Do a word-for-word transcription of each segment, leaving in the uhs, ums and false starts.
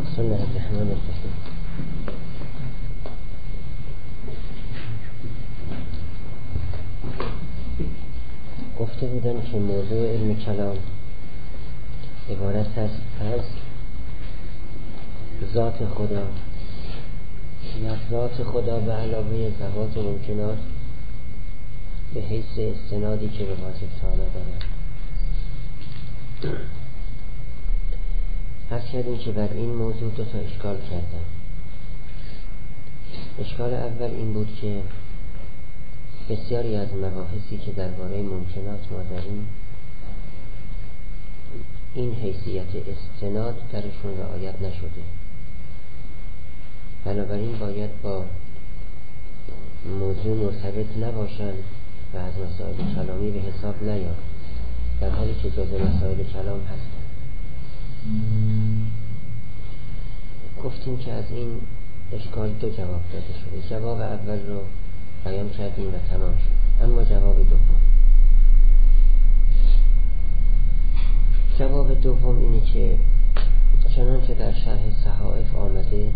بسم الله الرحمن الرحیم. گفته بودن که موضوع علم کلام عبارت است از ذات خدا یا ذات خدا به علاوه ذوات و ممکنات به حیث استنادی که به واجب تعالی دارد. عرض کردیم که بر این موضوع دو تا اشکال کردم. اشکال اول این بود که بسیاری از مباحثی که درباره ممکنات ما داریم این حیثیت استناد درشون رعایت نشده، بنابراین باید با موضوع مرتبط نباشند و از مسائل کلامی به حساب نیاد، در حالی که جزء مسائل کلام هستند. گفتیم که از این اشکال دو جواب داده شده. جواب اول رو بیان کردیم و تمام شد. اما جواب دوم جواب دوم اینه که چنانچه در شرح صحائف آمده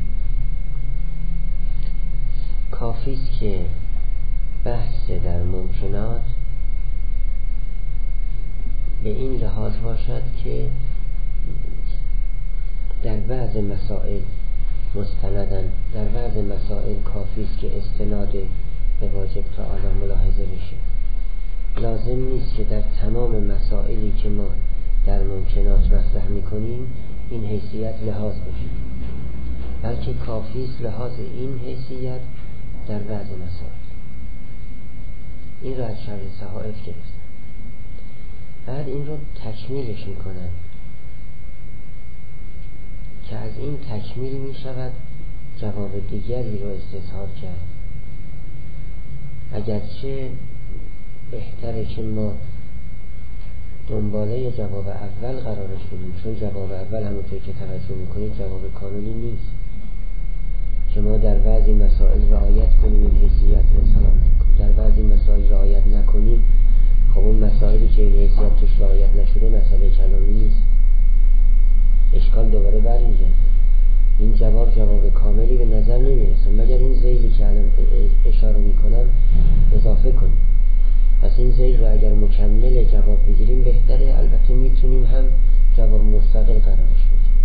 کافیست که بحث در ممکنات به این لحاظ باشد که در بعض مسائل مستندن، در بعض مسائل کافیست که استناد به واجب تعالی ملاحظه بشه. لازم نیست که در تمام مسائلی که ما در ممکنات مطرح میکنیم این حیثیت لحاظ بشه، بلکه کافیست لحاظ این حیثیت در بعض مسائل. این را از شرح صحائف گرفتن، بعد این رو تکمیلش میکنن که از این تکمیل می شود جواب دیگری رو استصحاب کرد. اگرچه بهتره که ما دنباله جواب اول قرارش بدیم، چون جواب اول همونطور که توجه میکنید جواب کاملی نیست که ما در بعضی مسائل رعایت کنیم این حیثیت مثلا، در بعضی مسائل رعایت نکنیم. خب اون مسائلی که این حیثیت توش رعایت نشده مسئله کلامی نیست. اشکال دوباره برمیگرده. این جواب جواب کاملی به نظر نمیرسه مگر این ذیلی که الان اشاره میکنم اضافه کنیم. پس این ذیل رو اگر مکمل جواب بگیریم بهتره. البته میتونیم هم جواب مستقل قرارش بدیم.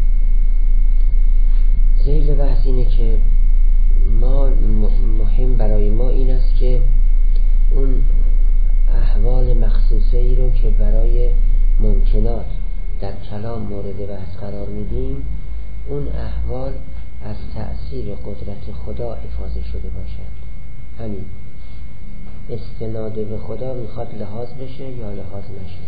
ذیل بحث اینه که ما مهم برای ما این است که اون احوال مخصوصه ای رو که برای ممکنات در کلام مورد بحث قرار میدیم اون احوال از تأثیر قدرت خدا افاضه شده باشد. همین استناد به خدا میخواد لحاظ بشه یا لحاظ نشه.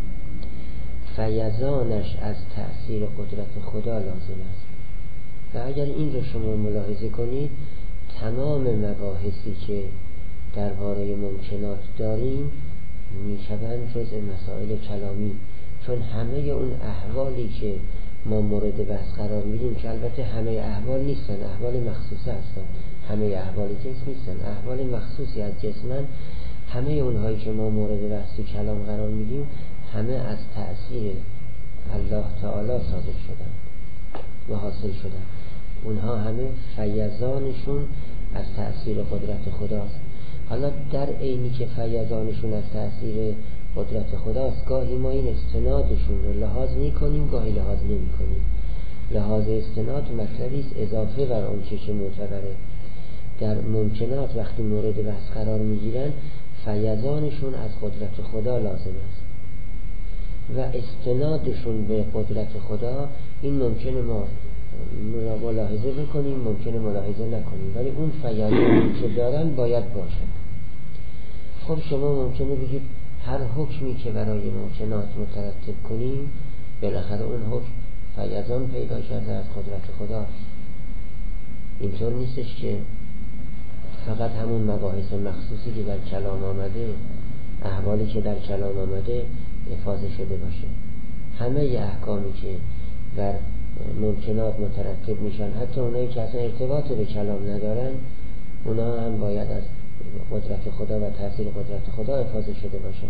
فیضانش از تأثیر قدرت خدا لازم است. و اگر این رو شما ملاحظه کنید تمام مباحثی که درباره ممکنات داریم میشوند جزء مسائل کلامی، چون همه اون احوالی که ما مورد بحث قرار میدیم که البته همه احوال نیستن، احوال مخصوصه هستن، همه احوال جسم نیستن، احوال مخصوصی از جسمن. همه اونهایی که ما مورد بحث کلام قرار میدیم همه از تأثیر الله تعالی صادر شدن و حاصل شدن. اونها همه فیضانشون از تأثیر قدرت خداست. حالا در عینی که فیضانشون از تأثیر قدرت خداست گاهی ما این استنادشون رو لحاظ میکنیم، گاهی لحاظ نمی کنیم. لحاظ استناد مطلبی است اضافه بر اون چه که معتبره. در ممکنات وقتی مورد بحث قرار میگیرن فیضانشون از قدرت خدا لازم است و استنادشون به قدرت خدا این ممکنه ما ملاحظه بکنیم، ممکنه ملاحظه نکنیم، ولی اون فیضانی که دارن باید باشن. خب شما ممکنه بگید هر حکمی که برای ممکنات مترتب کنیم بالاخره اون حکم فیضان پیدا کرده از قدرت خدا. اینطور نیستش که فقط همون مباحث مخصوصی که در کلام آمده، احوالی که در کلام آمده افاضه شده باشه. همه احکامی که در ممکنات مترتب میشن، حتی اونایی که اصلا ارتباط به کلام ندارن، اونا هم باید از قدرت خدا و تأثیر قدرت خدا افاضه شده باشن.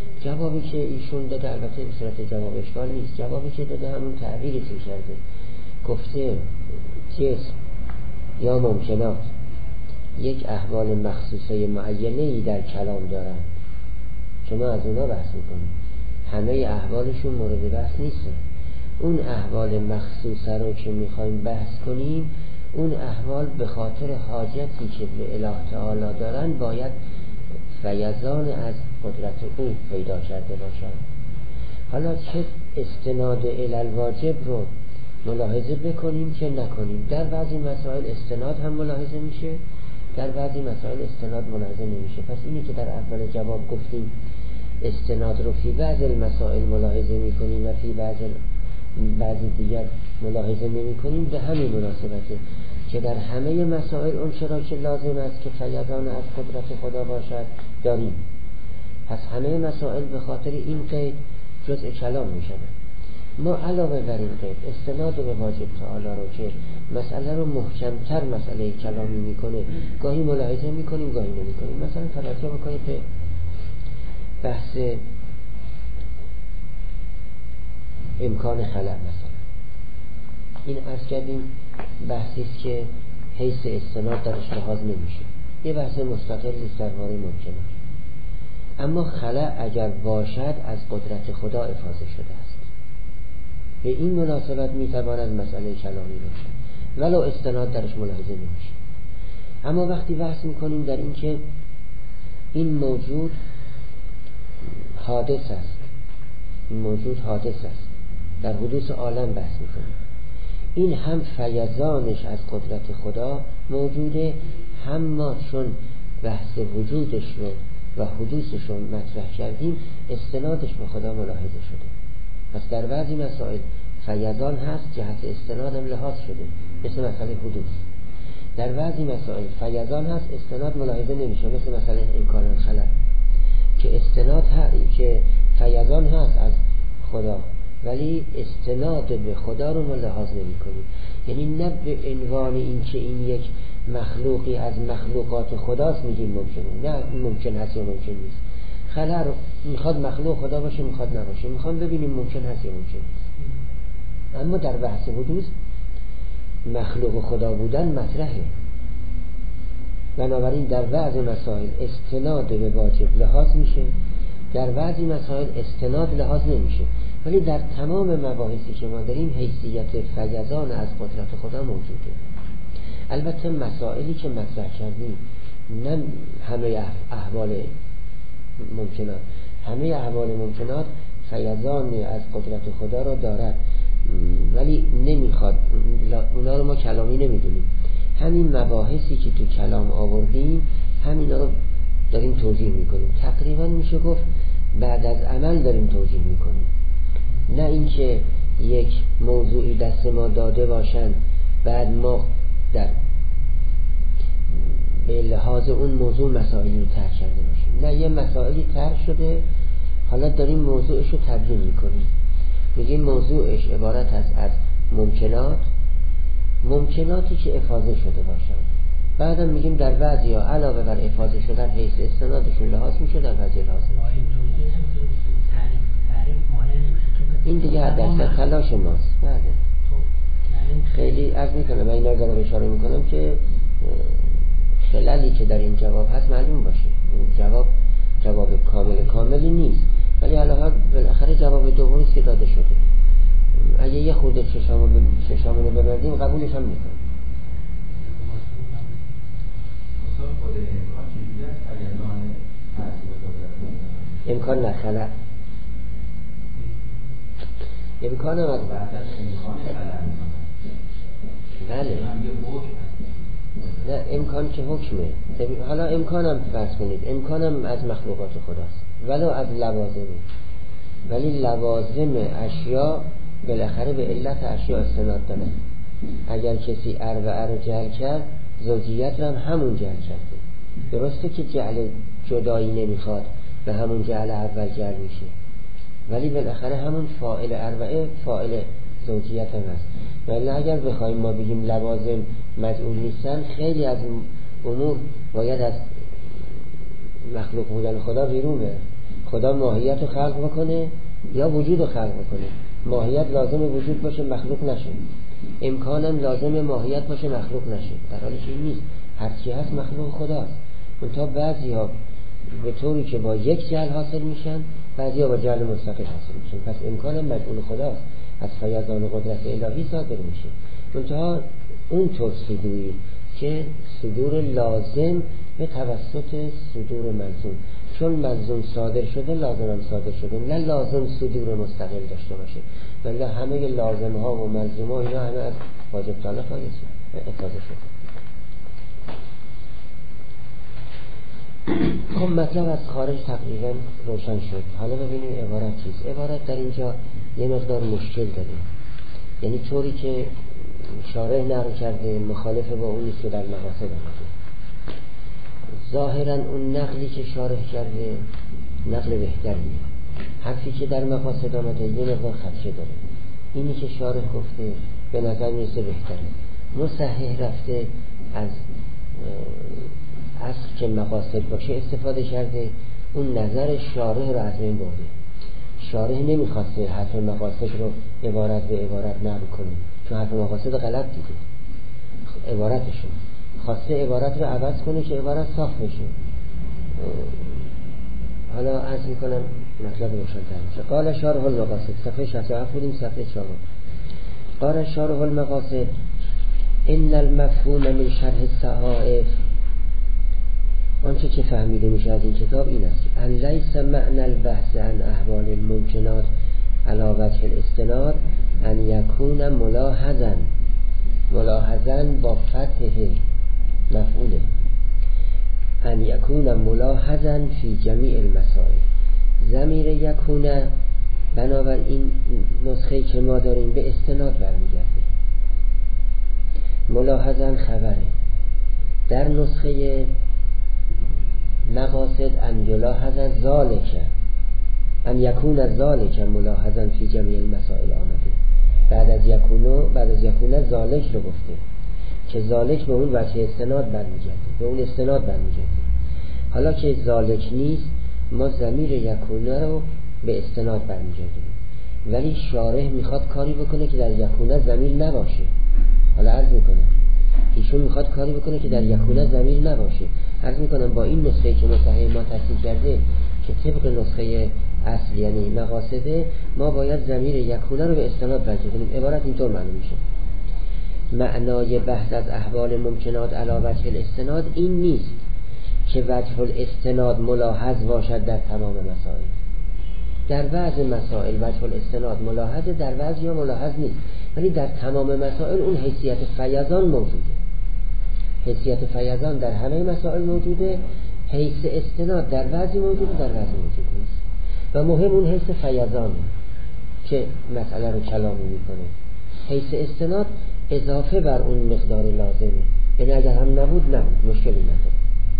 جوابی که ایشون داده البته به صورت جواب اشکال نیست. جوابی که داده همون تعبیری که کرده گفته جسم یا ممکنات یک احوال مخصوصه معینه‌ای در کلام دارن، شما از اونا بحث میکنید، همه احوالشون مورد بحث نیست. اون احوال مخصوصه رو که میخوایم بحث کنیم، اون احوال به خاطر حاجتی که به اله تعالی دارن باید فیضان از قدرت او پیدا کرده باشن. حالا چه استناد الالواجب رو ملاحظه بکنیم که نکنیم. در بعضی مسائل استناد هم ملاحظه میشه، در بعضی مسائل استناد ملاحظه نمیشه. پس اینی که در اول جواب گفتیم استناد رو فی بعض المسائل ملاحظه میکنیم و فی بعض بعضی دیگر ملاحظه نمیکنیم، به همین مناسبته که در همه مسائل اون چرا که لازم است که فیضان از قدرت خدا باشد داریم. پس همه مسائل به خاطر این قید جزء کلام می شود. ما علاوه بر این قید استناد به واجب تعالی رو که مسئله رو محکمتر مسئله کلامی میکنه گاهی ملاحظه میکنیم گاهی نمیکنیم. مثلا توجه بکنید به بحث امکان خلق، مثلا این عرض کردیم بحثی است که حیث استناد درش لحاظ نمیشه، یه بحث مستقلی است درباره ممکنه. اما خلق اگر باشد از قدرت خدا افاضه شده است، به این مناسبت میتواند مسئله کلامی باشد ولو استناد درش ملاحظه نمیشه. اما وقتی بحث میکنیم در این که این موجود حادث است، این موجود حادث است، در حدوث عالم بحث میکنیم، این هم فیضانش از قدرت خدا موجوده، هم ما چون بحث وجودش رو و حدوثش رو مطرح کردیم استنادش به خدا ملاحظه شده. پس در بعضی مسائل فیضان هست، جهت استناد هم لحاظ شده، مثل مسئله حدوث. در بعضی مسائل فیضان هست، استناد ملاحظه نمیشه، مثل مسئله امکان خلق که استناد هست، که فیضان هست از خدا ولی استناد به خدا رو ما لحاظ نمی کنیم. یعنی نه به عنوان این که این یک مخلوقی از مخلوقات خداست میگیم ممکنه، نه ممکن هست یا ممکن نیست. خلق میخواد مخلوق خدا باشه میخواد نباشه، میخوام ببینیم ممکن هست یا ممکن نیست. اما در بحث حدوث مخلوق خدا بودن مطرحه، بنابراین در بعض مسائل استناد به واجب لحاظ میشه، در بعضی مسائل استناد لحاظ نمیشه، ولی در تمام مباحثی که ما داریم حیثیت فیضان از قدرت خدا موجوده. البته مسائلی که مطرح کردیم نه همه احوال ممکنات، همه احوال ممکنات فیضان از قدرت خدا را دارد ولی نمیخواد، اونا رو ما کلامی نمیدونیم. همین مباحثی که تو کلام آوردیم همینا رو داریم توضیح میکنیم، تقریبا میشه گفت بعد از عمل داریم توضیح میکنیم، نه اینکه یک موضوعی دست ما داده باشن بعد ما در به لحاظ اون موضوع مسائلی رو طرح کرده باشیم. نه، یه مسائلی طرح شده حالا داریم موضوعش رو تبیین میکنیم، میگیم موضوعش عبارت است از ممکنات، ممکناتی که افاضه شده باشن. بعدم میگیم در بعضی ها علاوه بر افاضه شدن حیث استنادشون لحاظ میشه، در بعضی لحاظ میشه. این دیگه حد درصد تلاش ماست. بله خیلی عرض میکنم، من اینا دارم اشاره میکنم که خلالی که در این جواب هست معلوم باشه. این جواب جواب کامل کاملی نیست، ولی علاوه بالاخره جواب دومی است که داده شده. اگه یه خورده چشامونو ببندیم قبولش هم میکنم. امکان نخلق امکان هم از بله نه امکان که حکمه. حالا امکانم فرض کنید امکانم از مخلوقات خداست ولو از لوازمه، ولی لوازم اشیا بالاخره به علت اشیا استناد داره. اگر کسی ار و ار جعل کرد زوجیت رو هم همون جعل کرده. درسته که جعل جدایی نمیخواد به همون جعل اول جعل میشه، ولی بالاخره همون فاعل اربعه فاعل زوجیت هم هست. ولی اگر بخوایم ما بگیم لوازم مجعول نیستن، خیلی از امور باید از مخلوق بودن خدا بیرون بره. خدا ماهیت رو خلق بکنه یا وجود رو خلق بکنه، ماهیت لازم وجود باشه مخلوق نشه. امکانم لازم ماهیت باشه مخلوق نشه، در حالی که این نیست. هرچی هست مخلوق خداست. منتها بعضی ها به طوری که با یک جعل حاصل میشن، بعضی ها با جعل مستقل حاصل میشن. پس امکانم مجعول خداست، از فیضان و قدرت الهی صادر میشه. منتها اون طور صدوری که صدور لازم به توسط صدور ملزوم، چون ملزوم صادر شده لازم هم صادر شده، نه لازم صدور مستقل داشته باشه. ولی همه لازم ها و ملزوم ها اینا همه از واجب تعالی افاده شده. خب مطلب از خارج تقریبا روشن شد. حالا ببینیم عبارت چیست. عبارت در اینجا یه مقدار مشکل داره، یعنی طوری که شارح نقل کرده مخالف با اون نیست که در مقاصد آمده. ظاهرا اون نقلی که شارح کرده نقل بهتریه، حرفی که در مقاصد آمده یه مقدار خدشه داره. اینی که شارح گفته به نظر میرسه بهتره. مصحح رفته از اصل که مقاصد باشه استفاده کرده، اون نظر شارح رو از بین برده. شارح نمیخواسته حرف مقاصد رو عبارت به عبارت نقل کنه، چون حرف مقاصد غلط دیده عبارتشون، خواسته عبارت رو عوض کنه که عبارت صاف بشه. حالا عرض میکنم مطلب روشن‌تر میشه. قال شارح المقاصد، صفحه شصت و هفت بودیم، صفحه چهار. قال شارح المقاصد ان المفهوم من شرح الصحائف، آنچه که فهمیده میشه از این کتاب این است ان لیس معنی البحث عن احوال الممکنات علی وجه الاستناد ان یکون ملاحظا، ملاحظا با فتح مفعوله، ان یکون ملاحظا فی جمیع المسائل. ضمیر یکون بنابراین نسخه‌ای که ما داریم به استناد برمیگرده. ملاحظا خبره. در نسخه مقاصد ان یلاحظ ذالک، ان یکون ذالک ملاحظا فی جمیع المسائل آمده. بعد از یکونو بعد از یکون ذالک رو گفته که ذالک به اون وجه استناد برمیگرده، به اون استناد برمیگرده. حالا که ذالک نیست، ما ضمیر یکونه رو به استناد برمیگردیم، ولی شارح میخواد کاری بکنه که در یکونه ضمیر نباشه. حالا عرض میکنم ایشون میخواد کاری بکنه که در یکونه ضمیر نباشه. عرض میکنم با این نسخه که مصحح ما تصحیح کرده که طبق نسخه اصل یعنی مقاصده، ما باید ضمیر یکونه رو به استناد برگردونیم. عبارت اینطور معلوم میشه: معنای بحث از احوال ممکنات علی وجه الاستناد این نیست که وجه الاستناد ملاحظ باشد در تمام مسائل. در بعض مسائل وجه الاستناد ملاحظه، در بعض یا ملاحظ نیست، ولی در تمام مسائل اون حیثیت فیضان موجوده. حیثیت فیضان در همه مسائل موجوده، حیث استناد در بعضی موجوده، در بعضی موجود نیست. و مهم اون حیث فیضان که مسئله رو کلامی میکنه. حیث استناد اضافه بر اون مقدار لازمه، یعنی اگر هم نبود نبود، مشکلی نداره.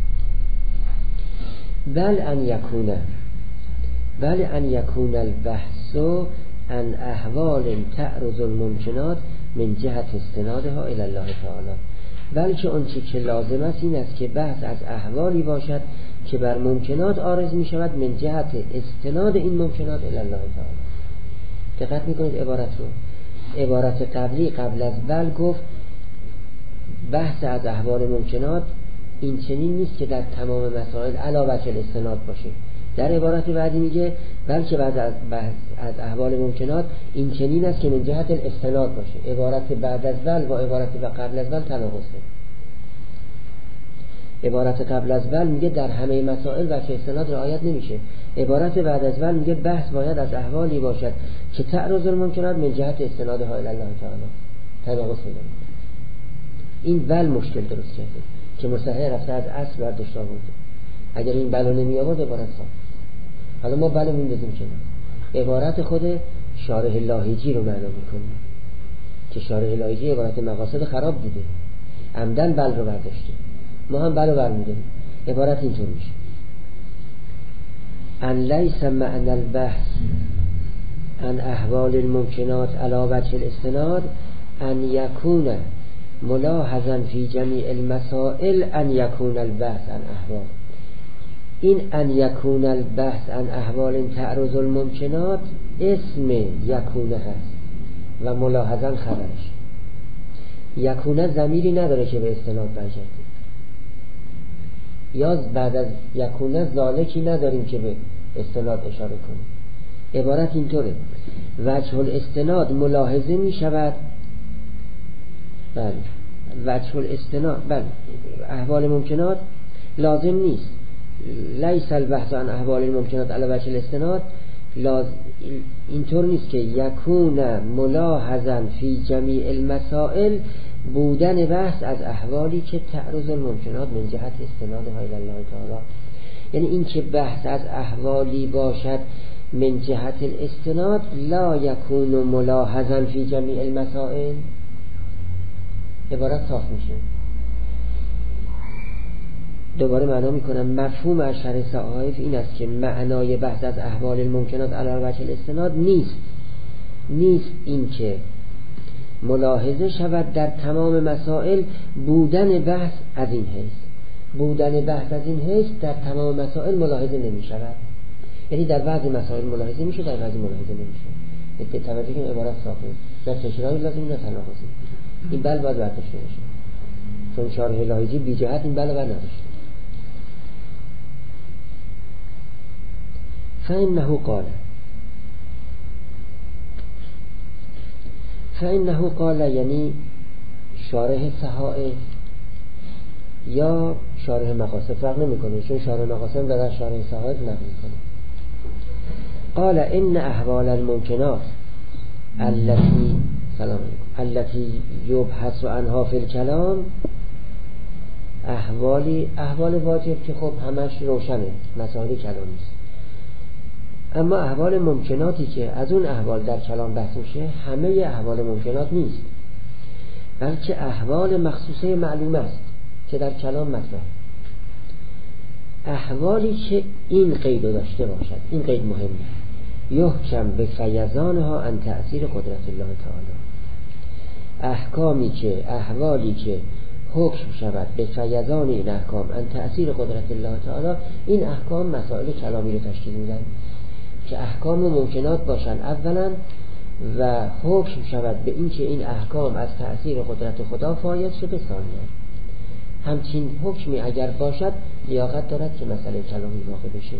بل ان یکونه بل ان یکون البحث عن احوال تعرض الممکنات من جهت استنادها الی الله تعالی، بلکه اون چیزی که لازم است این است که بحث از احوالی باشد که بر ممکنات عارض می شود من جهت استناد این ممکنات الی الله تعالی. دقت میکنید عبارت رو. عبارت قبلی قبل از بل گفت بحث از احوال ممکنات این چنین نیست که در تمام مسائل علاوه بر الاستناد باشه. در عبارت بعدی میگه بلکه بعد از بحث از احوال ممکنات این چنین است که من جهت الاستناد باشه. عبارت بعد از بل با عبارت قبل از بل تناقضه. عبارت قبل از بل میگه در همه مسائل وجه استناد رعایت نمیشه. عبارت بعد از بل میگه بحث باید از احوالی باشد که تعرض الممکنات من جهت استنادها الی الله تعالی. تناقض داره. این بل مشکل درست کرده که مصحح رفته از اصل برداشت آورده. اگر این بلو نمی آورد عبارت صاف. حالا ما بلو میندازیم کنار، عبارت خود شارح لاهیجی رو معنا میکنیم که شارح لاهیجی عبارت مقاصد خراب دیده، عمدن بل رو برداشته. ما هم بلو برمیداریم. عبارت اینطور میشه: ان لیس معنی البحث عن احوال الممکنات علی وجه الاستناد ان یکون ملاحظا فی جمیع المسائل ان یکون البحث عن احوال. این ان یکون البحث عن احوال تعرض الممکنات اسم یکونه هست و ملاحظا خبرش. یکونه ضمیری نداره که به استناد برگرده، یا بعد از یکونه ذالکی نداریم که به استناد اشاره کنیم. عبارت اینطوره: وجه الاستناد ملاحظه می شود، بله وجه الاستناد، بله احوال ممکنات لازم نیست، لیس البحث عن احوال الممکنات علی وجه الاستناد، لاز... اینطور نیست که یکون ملاحظا فی جمیع المسائل بودن بحث از احوالی که تعرض الممکنات من جهت استنادها الی الله تعالی. یعنی این که بحث از احوالی باشد من جهت الاستناد لا یکون ملاحظا فی جمیع المسائل، عبارت صاف میشه. دوباره معنا میکنم، مفهوم از شرح صحائف این است که معنای بحث از احوال الممکنات علی وجه الاستناد نیست نیست این که ملاحظه شود در تمام مسائل بودن بحث از این حیث. بودن بحث از این حیث در تمام مسائل ملاحظه نمی شود، یعنی در بعضی مسائل ملاحظه میشه، در بعضی ملاحظه نمیشه. به توجه که عبارت صافه، نه تشریحی لازم نه تناقضی. این بل باید برداشته بشه، چون شارح لاهیجی بی جهت این بل بر نداشته. فإنه قال فإنه قال یعنی شارح صحائف یا شارح مقاصد فرق نمیکنه، چون شارح مقاصد در شارح صحائف نقل میکنه. قال ان احوال الممکنات التي سلام علیکم التي یبحث عنها فی الکلام، احوالی احوال واجب که خب همش روشنه، مسائل کلامی است، اما احوال ممکناتی که از اون احوال در کلام بحث میشه همه احوال ممکنات نیست، بلکه احوال مخصوصه معلوم است که در کلام مطرح. احوالی که این قید داشته باشد، این قید مهمه، یحکم به فیضانها عن تأثیر قدرت الله تعالی. احکامی که احوالی که حکم شود به فیضان این احکام عن تأثیر قدرت الله تعالی، این احکام مسائل کلامی رو تشکیل میدن که احکام ممکنات باشن اولا، و حکم شود به این که این احکام از تأثیر قدرت خدا فایض شده ثانیا. همچین حکمی اگر باشد لیاقت دارد که مسئله کلامی واقع بشه.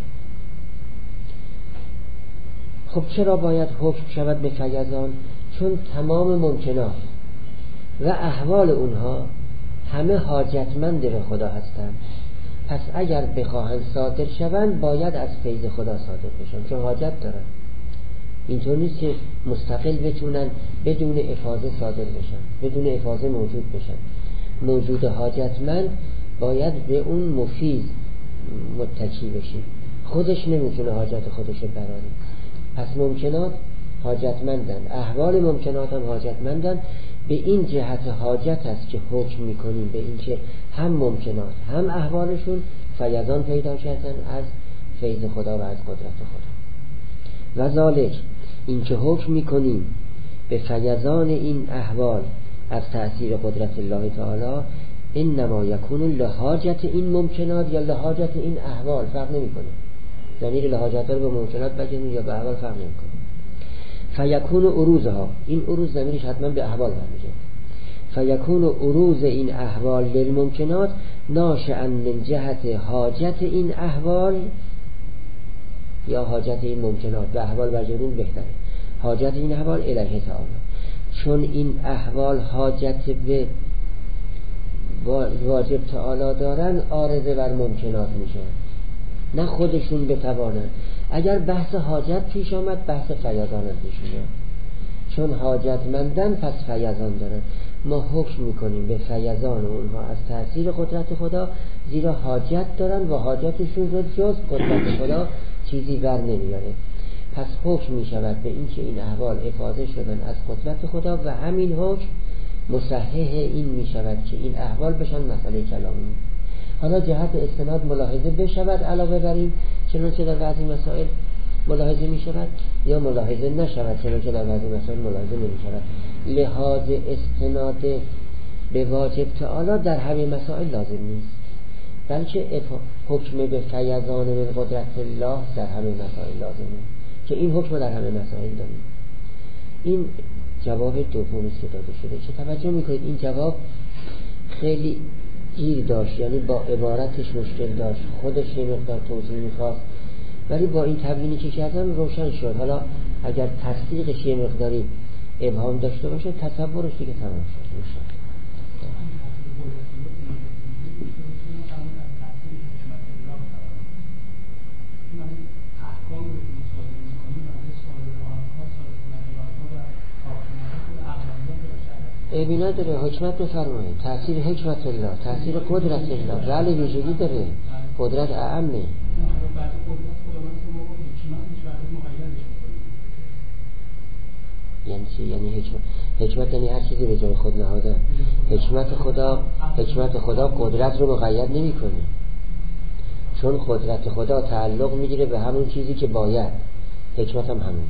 خب چرا باید حکم شود به فیضان؟ چون تمام ممکنات و احوال اونها همه حاجتمند به خدا هستند، پس اگر بخواهند صادر شوند باید از فیض خدا صادر بشن، چون حاجت دارن. اینطور نیست که مستقل بتونن بدون افاضه صادر بشن، بدون افاضه موجود بشن. موجود حاجتمند باید به اون مفیض متکی بشه، خودش نمیتونه حاجت خودش رو براره. پس ممکنات حاجتمندن، احوال ممکنات هم حاجتمندن. به این جهت حاجت است که حکم میکنیم به این که هم ممکنات هم احوالشون فیضان پیدا کردن از فیض خدا و از قدرت خدا. و ذالک، این که حکم میکنیم به فیضان این احوال از تأثیر قدرت الله تعالی، انما یکون لحاجت این ممکنات یا لحاجت این احوال، فرق نمیکنه، یعنی لحاجت رو به ممکنات بگیریم یا به احوال فرق نمیکنه. فیکون عروضها، این عروض ضمیرش حتما به احوال برمیگرده. فیکون عروض این احوال للممکنات ناشئا من جهت حاجت این احوال یا حاجت این ممکنات، به احوال برگردون بهتره، حاجت این احوال الیه تعالی، چون این احوال حاجت به واجب تعالی دارن عارضه بر ممکنات میشن، نه خودشون بتوانن. اگر بحث حاجت پیش آمد بحث فیضان پیش میاد، چون حاجتمندن پس فیضان دارن. ما حکم میکنیم به فیضان اونها از تأثیر قدرت خدا، زیرا حاجت دارن و حاجتشون رو جز قدرت خدا چیزی بر نمیاره. پس حکم میشود به این که این احوال افاضه شدن از قدرت خدا و همین حکم مصحح این میشود که این احوال بشن مسئله کلامی. حالا جهت استناد ملاحظه بشود علاوه بر این، چنانچه در بعضی مسائل ملاحظه می شود، یا ملاحظه نشود چنانچه در بعضی مسائل ملاحظه نمی شود. لحاظ استناد به واجب تعالی در همه مسائل لازم نیست، بلکه حکم به فیضان به قدرت الله در همه مسائل لازمه، که این حکم در همه مسائل داریم. این جواب دومی که داده شده که توجه میکنید این جواب خیلی گیر داشت، یعنی با عبارتش مشکل داشت، خودش یه مقدار توضیح میخواست، ولی با این تبیینی که کردم روشن شد. حالا اگر تصدیقش یه مقداری ابهام داشته باشه تصورش دیگه تمام شد. روشن ابی نداره، حکمت بفرمایید، تأثیر حکمت الله، تأثیر قدرت الله، رعل ویژگی داره، قدرت اعمه. یعنی چی؟ یعنی حکمت حکمت یعنی هر چیزی به جای خود نهادن. حکمت خدا حکمت خدا قدرت رو مقید نمی‌کنه، چون قدرت خدا تعلق میگیره به همون چیزی که باید. حکمت هم همون.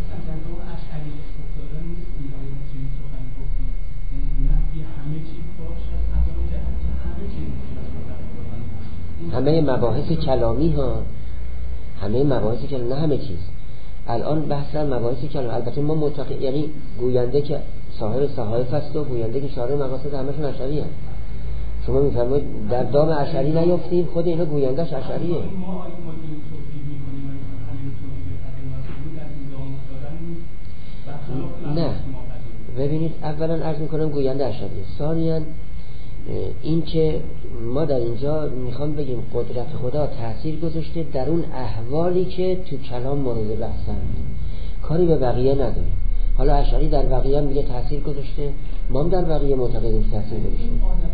همه مباحث کلامی ها، همه مباحث کلامی، نه همه چیز. الان بحث مباحث کلامی. البته ما معتقد، یعنی گوینده که صاحب صحائف است و گوینده که شارح مقاصد همشون اشعری هست. شما میفرمایید در دام اشعری نیافتیم، خود اینا گویندهش اشعریه. نه ببینید، اولا عرض میکنم گوینده اشعریه. ثانیاً این که ما در اینجا میخوام بگیم قدرت خدا تأثیر گذاشته در اون احوالی که تو کلام مورد بحثند، کاری به بقیه نداره. حالا اشعری در بقیه میگه تأثیر گذاشته، ما هم در بقیه معتقدیم تأثیر گذاشته.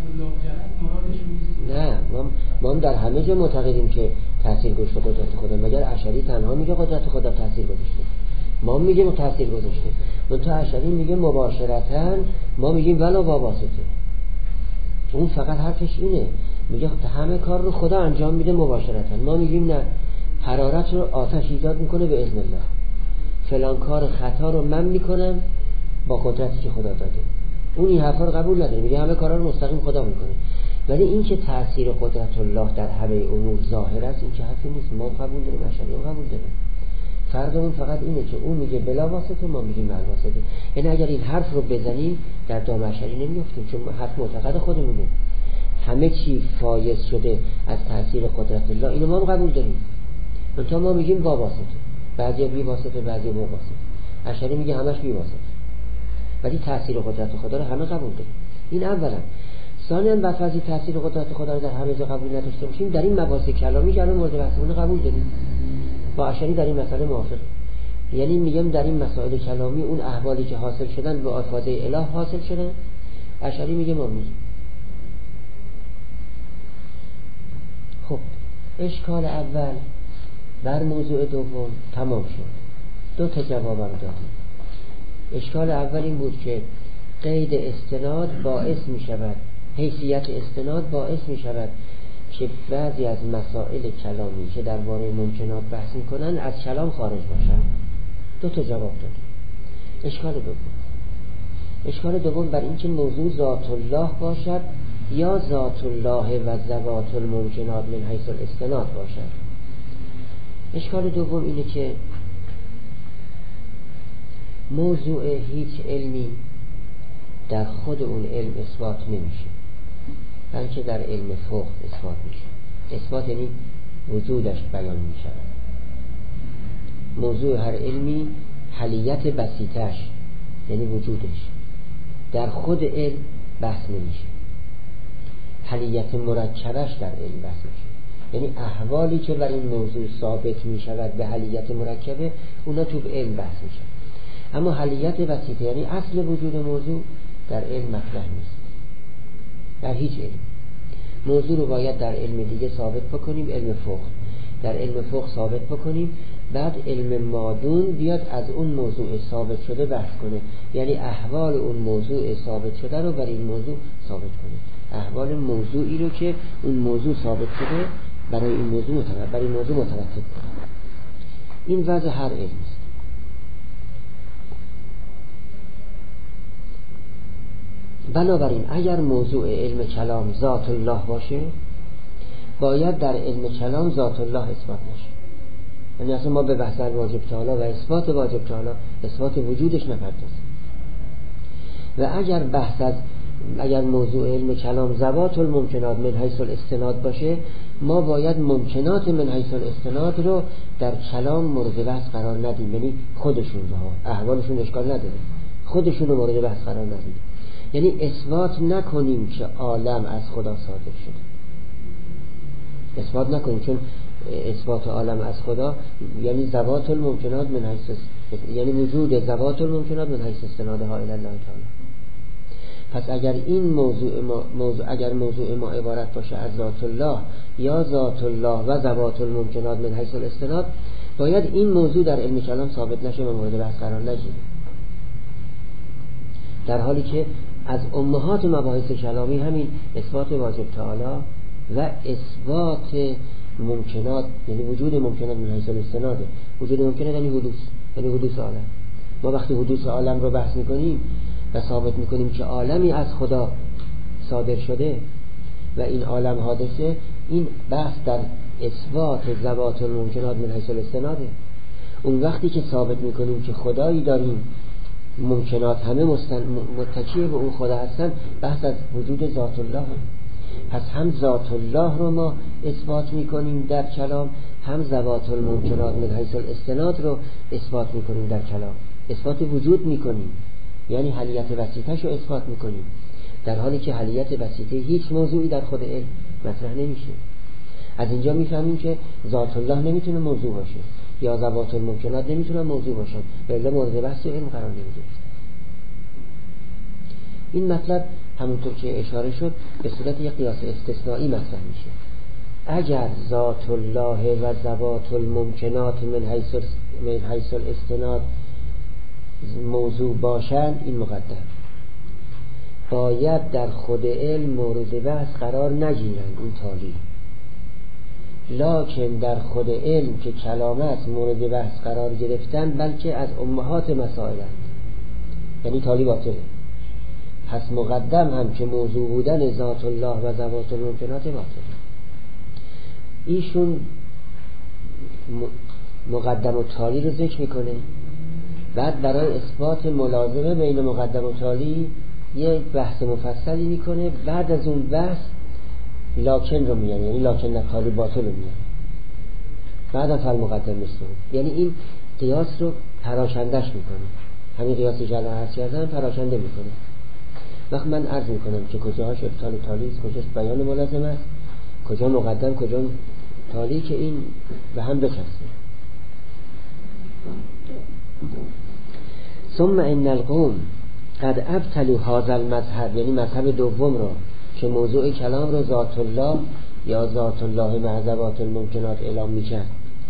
نه ما ما هم در همه جا معتقدیم که تأثیر گذاشته قدرت خدا، مگر اشعری تنها میگه قدرت خدا تأثیر گذاشته؟ ما هم میگیم تأثیر گذاشته. منتها اشعری میگه مباشرتاً، ما میگیم ولا با واسطه. اون فقط حرفش اینه، میگه همه کار رو خدا انجام میده مباشرتاً. ما میگیم نه، حرارت رو آتش ایجاد میکنه به اذن الله، فلان کار خطا رو من میکنم با قدرتی که خدا داده. اون این حرفا رو قبول نداره، میگه همه کارا رو مستقیم خدا میکنه. ولی این که تأثیر قدرت الله در همه امور ظاهر است، این که حرفی نیست. ما قبول داریم، اشعری هم قبول داره. فرقمون فقط اینه که اون میگه بلا واسطه، ما میگیم بلا واسطه. یعنی اگر این حرف رو بزنیم در دام اشعری نمیافتیم، چون حرف معتقد خودمونه. همه چی فایز شده از تأثیر قدرت الله، اینو ما هم قبول داریم. منتها ما میگیم با واسطه، بعضی بی واسطه، بعضی با واسطه. اشعری میگه همش بی واسطه، ولی تأثیر قدرت خدا رو همه قبول داریم. این اولا. ثانیاً بفرض تأثیر قدرت خدا رو در همه جا قبول نداشته باشیم، در این مباحث کلامی که الان مورد بحثمون قبول داریم. با اشعری در این مسئله موافق. یعنی میگم در این مسائل کلامی اون احوالی که حاصل شدن به افاده اله حاصل شدن، اشعری میگه ما میگیم. خب اشکال اول بر موضوع دوم تمام شد. دو تا جوابم دادیم. اشکال اول این بود که قید استناد باعث می شود، حیثیت استناد باعث می شود که بعضی از مسائل کلامی که درباره ممکنات بحث می کنن از کلام خارج باشن. دو تا جواب دادیم. اشکال دوم اشکال دوم بر این که موضوع ذات الله باشد یا ذات الله و ذوات الممکنات من حیث الاستناد باشد. اشکال دوم اینه که موضوع هیچ علمی در خود اون علم اثبات نمیشه، بلکه در علم فوق اثبات میشه. اثبات یعنی وجودش بیان میشه. موضوع هر علمی حلیت بسیطش یعنی وجودش در خود علم بحث نمیشه، حلیت مرکبش در علم بحث میشه. یعنی احوالی که بر این موضوع ثابت میشود به حلیت مرکبه، اونا تو علم بحث میشه. اما حلیت بسیطه یعنی اصل وجود موضوع در علم مطرح نیست، در هیچ علم. موضوع رو باید در علم دیگه ثابت بکنیم، علم فوق. در علم فوق ثابت بکنیم، بعد علم مادون بیاد از اون موضوع ثابت شده بحث کنه، یعنی احوال اون موضوع ثابت شده رو برای این موضوع ثابت کنه. احوال موضوعی رو که اون موضوع ثابت شده برای این موضوع مترتب برای این موضوع مترتب کنه. این وضع هر علم است. بنابراین اگر موضوع علم کلام ذات الله باشه، باید در علم کلام ذات الله اثبات نشه. یعنی اصلا ما به بحث واجب تعالی و اثبات واجب تعالی، اثبات وجودش نپردازیم. و اگر بحث از اگر موضوع علم کلام ذوات الممکنات من حیث الاستناد باشه، ما باید ممکنات من حیث الاستناد رو در کلام مورد بحث قرار ندیم، یعنی خودشون رو، احوالشون اشکال نداره، خودشون رو مورد بحث قرار ندیم، یعنی اثبات نکنیم که عالم از خدا صادر شده، اثبات نکنیم، چون اثبات عالم از خدا یعنی ذوات الممکنات من حیث، یعنی وجود ذوات الممکنات من حیث استنادها الی الله تعالی. پس اگر این موضوع ما موضوع اگر موضوع ما عبارت باشه از ذات الله یا ذات الله و ذوات الممکنات من حیث الاستناد، باید این موضوع در علم کلام ثابت نشه و مورد بحث قرار نگیره، در حالی که از امهات مباحث کلامی همین اثبات واجب تعالی و اثبات ممکنات، یعنی وجود ممکنات من حیث الاستناده. وجود ممکنات یعنی حدوث، یعنی حدوث عالم. ما وقتی حدوث عالم رو بحث میکنیم و ثابت میکنیم که عالمی از خدا صادر شده و این عالم حادثه، این بحث در اثبات ذوات الممکنات من حیث الاستناده. اون وقتی که ثابت میکنیم که خدایی داریم، ممکنات همه متکی به اون خدا هستن، بحث از وجود ذات الله هم. پس هم ذات الله رو ما اثبات میکنیم در کلام، هم ذوات الممکنات من حیث الاستناد رو اثبات میکنیم در کلام. اثبات وجود میکنیم، یعنی حلیت وسیطه‌شو اثبات میکنیم، در حالی که حلیت وسیطه هیچ موضوعی در خود علم مطرح نمیشه. از اینجا میفهمیم که ذات الله نمیتونه موضوع باشه یا ذوات الممکنات نمیتونه موضوع باشن، الا مورد بحث علم قرار نمیگیره. این مطلب همونطور که اشاره شد به صورت یک قیاس استثنایی مطرح میشه. اگر ذات الله و ذوات الممکنات من حیث من حیث الاستناد موضوع باشند، این مقدم باید در خود علم مورد بحث قرار نگیرند، این تالی. لکن در خود علم که کلامت مورد بحث قرار گرفتن، بلکه از امهات مسائلند، یعنی تالی باطله. پس مقدم هم که موضوع بودن ذات الله و ذوات الممکنات باطله. ایشون مقدم و تالی رو ذکر میکنه، بعد برای اثبات ملازمه بین مقدم و تالی یک بحث مفصلی میکنه، بعد از اون بحث لاکن رو میاره، یعنی لاکن نتالی باطل رو میاره، بعد از هر مقدم مثل، یعنی این قیاس رو پراشندش میکنه. همین قیاسی که الان عرض کردم پراشنده میکنه. وقت من عرض میکنم که کجاهاش ابطال تالی است، کجاش بیان ملازمه است، کجا مقدم کجا تالی، که این به هم بچسبه. ثم ان القوم قد ابطلوا هذا المذهب، یعنی مذهب دوم رو که موضوع کلام رو ذات الله یا ذات الله مع ذوات الممکنات اعلام میکرد،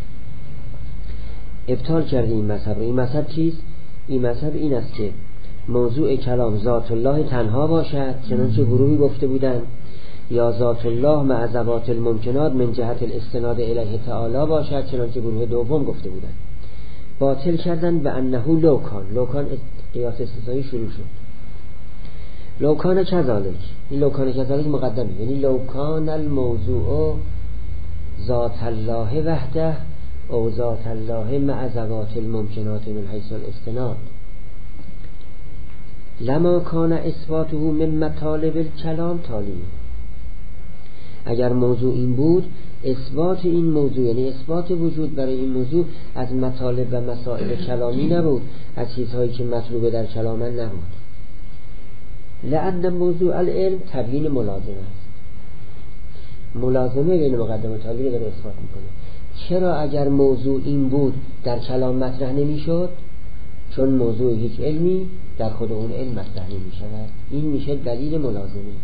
ابطال کرده این مذهب رو. این مذهب چیست؟ این مذهب این است که موضوع کلام ذات الله تنها باشد، چنانچه گروهی گفته بودند، یا ذات الله مع ذوات الممکنات من جهت الاستناد الیه تعالی باشد، چنانچه گروه دوم گفته بودند. باطل کردن به انه لوکان، لوکان قیاس استثنایی شروع شد. لوکان کذالک، این لوکان کذالک مقدمه، یعنی لوکان الموضوع ذات الله وحده او ذات الله مع ذوات الممکنات من حیث الاستناد لما کان اثباته من مطالب الکلام تالی. اگر موضوع این بود، اثبات این موضوع یعنی اثبات وجود برای این موضوع از مطالب و مسائل کلامی نبود، از چیزهایی که مطلوبه در کلام نبود. لأن موضوع العلم تبیین ملازمه است، ملازمه بین مقدم و تالی رو داره اثبات میکنه. چرا اگر موضوع این بود در کلام مطرح نمیشد؟ چون موضوع هیچ علمی در خود اون علم مطرح نمیشود. این میشه دلیل ملازمه.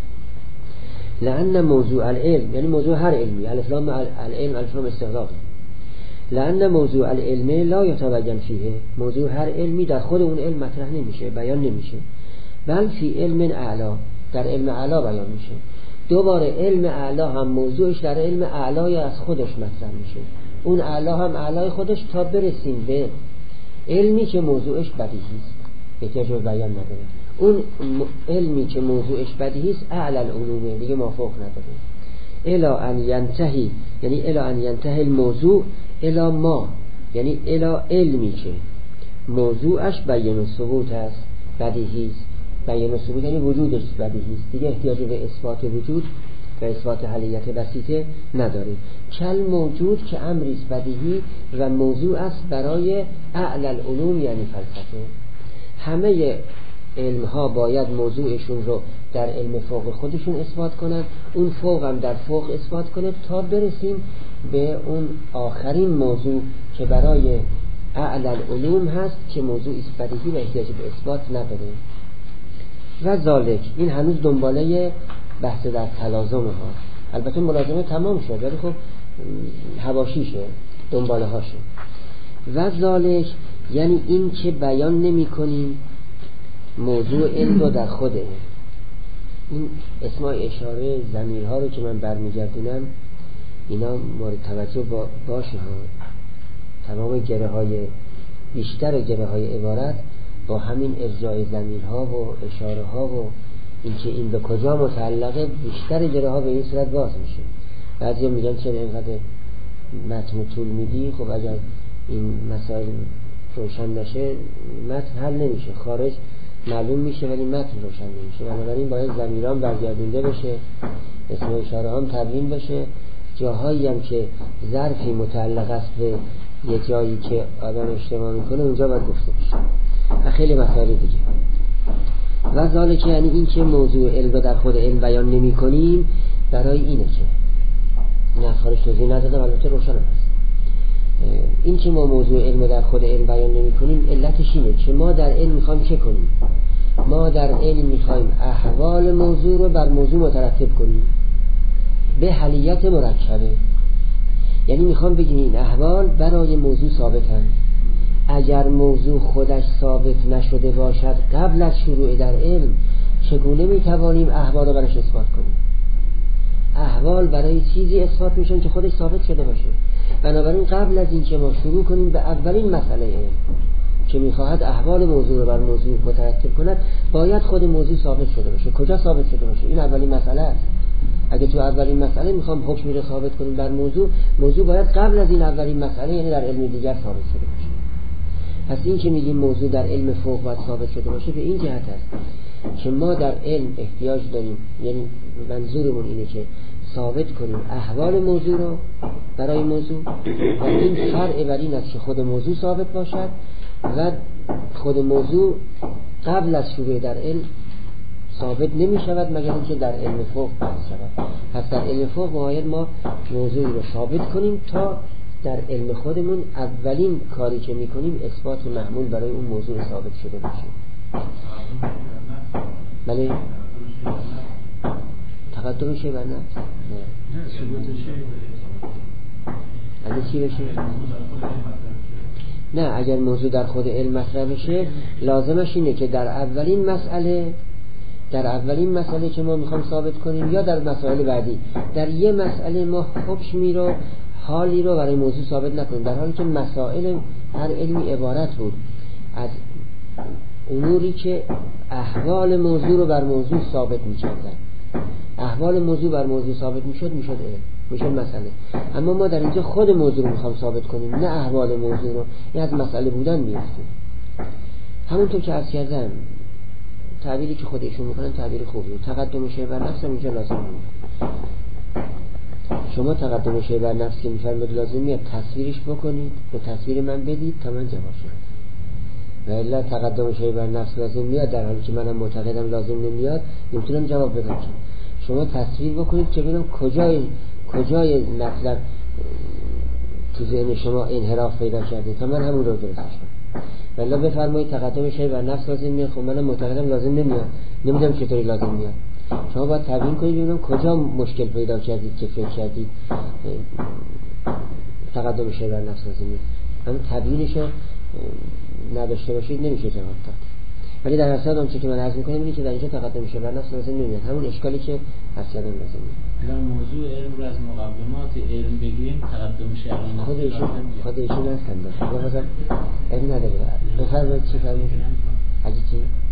لأن موضوع العلم یعنی موضوع هر علمی، الف لام العلم الف لام استغراق، لأن موضوع العلم لا یتبین فیه، موضوع هر علمی در خود اون علم مطرح نمیشه، بیان نمیشه، بل فی علم اعلا، در علم اعلا بیان میشه. دوباره علم اعلا هم موضوعش در علم اعلا یا از خودش مطرح میشه، اون اعلا هم اعلای خودش، تا برسیم به علمی که موضوعش بدیهی است، احتیاج به بیان نداره. اون علمی که موضوعش بدیهی است اعلی العلومه، دیگه مافوق نداره. الا ان ینتهی، یعنی الا ان ینتهی الموضوع الا ما، یعنی الا علمی که موضوعش بیان ثبوت است، بدیهی است، بیان ثبوت یعنی وجودش بدیهی است، دیگه احتیاج به اثبات وجود و اثبات حلیت بسیطه نداره. کل موجود که امری است بدیهی و موضوع است برای اعلی العلوم یعنی فلسفه. همه علم ها باید موضوعشون رو در علم فوق خودشون اثبات کنن، اون فوق هم در فوق اثبات کنه تا برسیم به اون آخرین موضوع که برای اعلی العلوم هست که موضوع است بدیهی و احتیاج به اثبات نداره. و ذالک این هنوز دنباله بحث در تلازم ها، البته ملازمه تمام شد ولی خب حواشیشه، دنباله هاشه. و ذالک یعنی این که بیان نمی کنیم موضوع علم رو در خود علم. این اسماء اشاره ضمیرها رو که من برمیگردونم اینا مورد توجه باشه ها. تمام گره های بیشتر گره های عبارت با همین ارجاع ضمیرها و اشاره ها و اینکه این به کجا متعلقه بیشتر گره ها به این صورت باز میشه. بعضیا میگن چرا اینقدر متن طول میدی؟ خب اگر این مسائل روشن نشه متن حل نمیشه، خارج معلوم میشه ولی متن روشن نمیشه. بنابراین باید ضمیرام برگردونده بشه، اسم اشاره هم تبیین بشه، جاهایی هم که ظرفی متعلق است به یه جایی که آدم اجتماع میکنه اونجا باید گفته بشه. خیلی مسائل دیگه. و ذالک یعنی این که موضوع علم رو در خود علم بیان نمی کنیم برای اینه که این از خارج توضیح ندادم، البته روشن هست. این که ما موضوع علم رو در خود علم بیان نمی کنیم علتش اینه که ما در علم میخوایم چه کنیم؟ ما در علم میخوایم احوال موضوع رو بر موضوع مترتب کنیم به حلیت مرکبه. یعنی میخوام بگیم این احوال برای موضوع ثابتن. اگر موضوع خودش ثابت نشده باشد قبل از شروع در علم چگونه میتوانیم احوال رو برش اثبات کنیم؟ احوال برای چیزی اثبات میشن که خودش ثابت شده باشه. بنابراین قبل از این که ما شروع کنیم به اولین مسئله علم که میخواهد احوال موضوع رو بر موضوع مترتب کند باید خود موضوع ثابت شده باشه. کجا ثابت شده باشه؟ این اولین مسئله است. اگه تو اولین مسئله میخوام حکمی رو ثابت کنیم بر موضوع، موضوع باید قبل از این اولین مسئله یعنی در علم دیگر ثابت شده باشه. پس این که میگیم موضوع در علم فوق باید ثابت شده باشه به این جهت است که ما در علم احتیاج داریم، یعنی منظورمون اینه که ثابت کنیم احوال موضوع رو برای موضوع و این فرع بر این است که خود موضوع ثابت باشد و خود موضوع قبل از شروع در علم ثابت نمی شود مگر اینکه در علم فوق بحث شود. پس در علم فوق باید ما موضوعی رو ثابت کنیم تا در علم خودمون اولین کاری که می کنیم اثبات معمول برای اون موضوع ثابت شده باشه. بله تقدم شه بر نفس نه ثبوت شه اگه چی بشه؟ نه اگر موضوع در خود علم مطرح بشه لازمش اینه که در اولین مسئله در اولین مسئله که ما میخوام ثابت کنیم یا در مسائل بعدی در یه مسئله ما حکمی رو حالی رو برای موضوع ثابت نکنیم، در حالی که مسائل هر علمی عبارت بود از اموری که احوال موضوع رو بر موضوع ثابت می‌کردن. احوال موضوع بر موضوع ثابت میشد میشد علم میشد مسئله. اما ما در اینجا خود موضوع رو میخوام ثابت کنیم نه احوال موضوع رو. این از مسئله بودن میفته. همونطور که عرض کردم تعبیری که خودشون میکنن تعبیر خوبیه. تقدم شیء بر نفس هم اینجا لازم نیست. شما تقدم شیء بر نفس که میفرمایید لازم میاد تصویرش بکنید به تصویر من بدید تا من جواب شد. و الا تقدم شیء بر نفس لازم میاد در حالی که منم معتقدم لازم نمیاد نمیتونم جواب بدم. شما تصویر بکنید که ببینم کجای کجای مطلب تو ذهن شما انحراف پیدا کرده تا من همون رو درستش کنم. والا بفرمایید تقدم شیء بر نفس لازم میاد، خب منم معتقدم لازم نمیاد، نمیدونم چطوری لازم میاد. شما باید تبیین کنید ببینم کجا مشکل پیدا کردید که فکر کردید تقدم شیء بر نفس لازم میاد. همون تبیینشو نداشته باشید نمیشه جواب داد. ولی در اصل اون چیزی که من عرض می‌کنم اینه که در اینجا تقدم شیء بر نفس لازم نمیاد، همون اشکالی که اصلا لازم میاد. اگر موضوع علم رو از مقومات علم بگیریم تقدم شیء بر نفس خود ایشون خود ایشون هستن باشه بازم علم نداره. بفرمایید چی فرمودید؟ اگه چی؟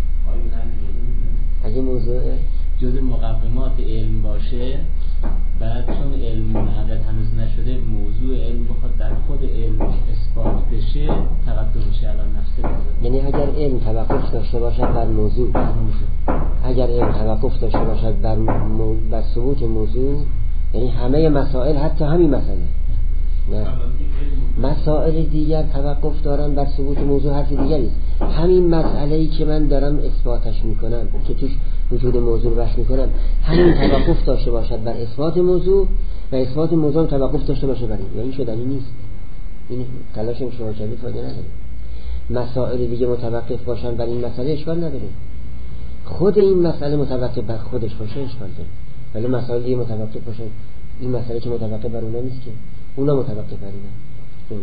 اگه موضوع جزء مقومات علم باشه بعد چون علم منعقد هنوز نشده موضوع علم بخواد در خود علم اثبات بشه تقدم شیء بر نفس لازم. یعنی اگر علم توقف داشته باشد بر موضوع اگر علم توقف داشته باشد بر, مو... بر ثبوت موضوع، یعنی همه مسائل، حتی همین مسئله، نه مسائل دیگر توقف دارن بر ثبوت موضوع، حرف دیگری است. همین مسئله‌ای که من دارم اثباتش میکنم، که توش وجود موضوع رو بحث میکنم، همین توقف داشته باشد بر اثبات موضوع و اثبات موضوع توقف داشته باشه بر این، یعنی شدنی نیست. این تلاش شما کردید فایده نداره. مسائل دیگه متوقف باشن بر این مسئله اشکال نداره، خود این مسئله متوقف بر خودش باشه اشکال داره. ولی مسائل دیگه متوقف باشن، این مسئله که متوقف بر اونا نیست که اونا متوقف بر اینا.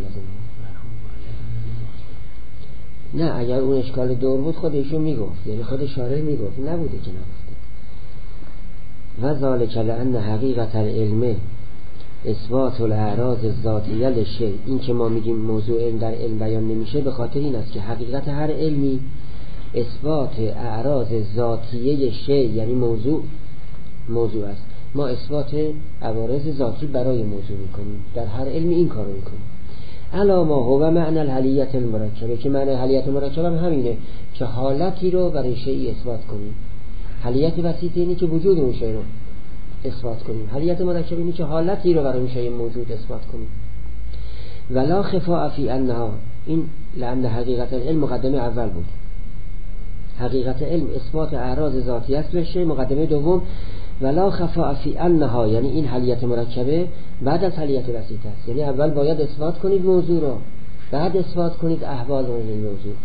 نه اگر اون اشکال دور بود خود ایشون میگفت، یعنی خود شارع میگفت، نبوده که نگفته. و ذالک لأن حقیقت العلم اثبات الاعراض الذاتیه للشیء. این که ما میگیم موضوع علم در علم بیان نمیشه به خاطر این است که حقیقت هر علمی اثبات اعراض ذاتیه شیء، یعنی موضوع موضوع است. ما اثبات عوارض ذاتی برای موضوع میکنیم، در هر علمی این کارو میکنیم. الا ما هو معنی الحلیت المرکبه، که معنی حلیت مرکبه هم همینه که حالتی رو برای شیء اثبات کنیم. حلیت بسیطه اینه که وجود اون شیء رو اثبات کنیم، حلیت مرکبه اینه که حالتی رو برای اون شیء موجود اثبات کنیم. ولا خفاء فی انها، این لأن حقیقت العلم مقدمه اول بود. حقیقت علم اثبات اعراض ذاتی است بشه، مقدمه دوم. ولا خفاء فی انها، یعنی این حلیت مرکبه بعد از حلیت بسیطه است، یعنی اول باید اثبات کنید موضوع رو، بعد اثبات کنید احوال رو این موضوع.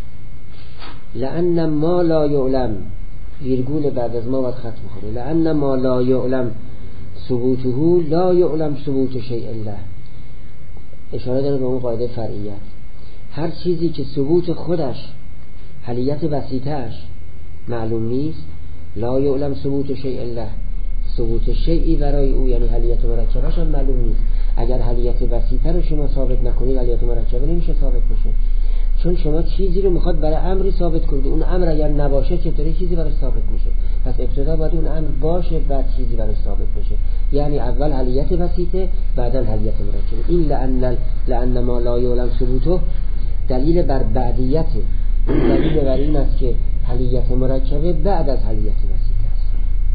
لأن ما لا یعلم، ویرگول بعد از ما باید خط بخوره، لأن ما لا یعلم ثبوته لا یعلم ثبوت شیء الله. اشاره داره به اون قاعده فرعیت. هر چیزی که ثبوت خودش حلیت بسیطه‌اش معلوم نیست، لا یعلم ثبوت شیء الله، ثبوت شیئی برای او یعنی حلیت مرکبه‌اش هم معلوم نیست. اگر حلیت بسیطه رو شما ثابت نکنید، حلیت مرکبه نمیشه ثابت بشه، چون شما چیزی رو میخواد برای امری ثابت کنید، اون امر اگر نباشه چطوری چیزی برای ثابت میشه؟ پس ابتدا باید اون امر باشه بعد چیزی برای ثابت بشه، یعنی اول حلیت بسیطه بعدا حلیت مرکبه. این لأن لأن ما لا یعلم ثبوته دلیل بر بعدیت، دلیل بر این است که حلیت مرکبه بعد از حلیت بسیطه است.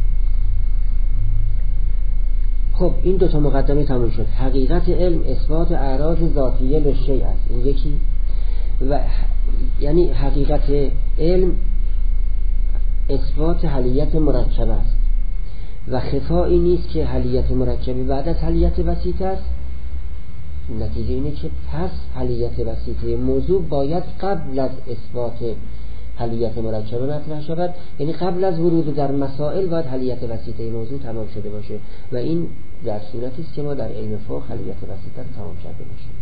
خب این دو تا مقدمه تموم شد. حقیقت علم اثبات اعراض ذاتیه للشیء است، این یکی. و یعنی حقیقت علم اثبات حلیت مرکبه است و خفایی نیست که حلیت مرکبه بعد از حلیت بسیطه است. نتیجه اینه که پس حلیت بسیطه موضوع باید قبل از اثبات حلیت مرکبه مطرح شود، یعنی قبل از ورود در مسائل باید حلیت بسیطه موضوع تمام شده باشه و این در صورتی است که ما در علم فقه حلیت بسیطه رو تمام کرده باشیم.